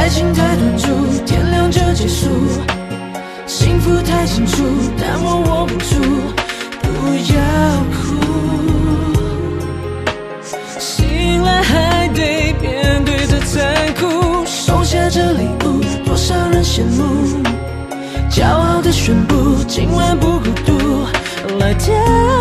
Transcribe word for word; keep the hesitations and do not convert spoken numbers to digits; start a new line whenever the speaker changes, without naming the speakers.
爱情太短促，天亮就结束。幸福太清楚，但我握不住，不要哭。醒来还得面对着残酷，收下这礼物，多少人羡慕。骄傲地宣布，今晚不孤独，来跳。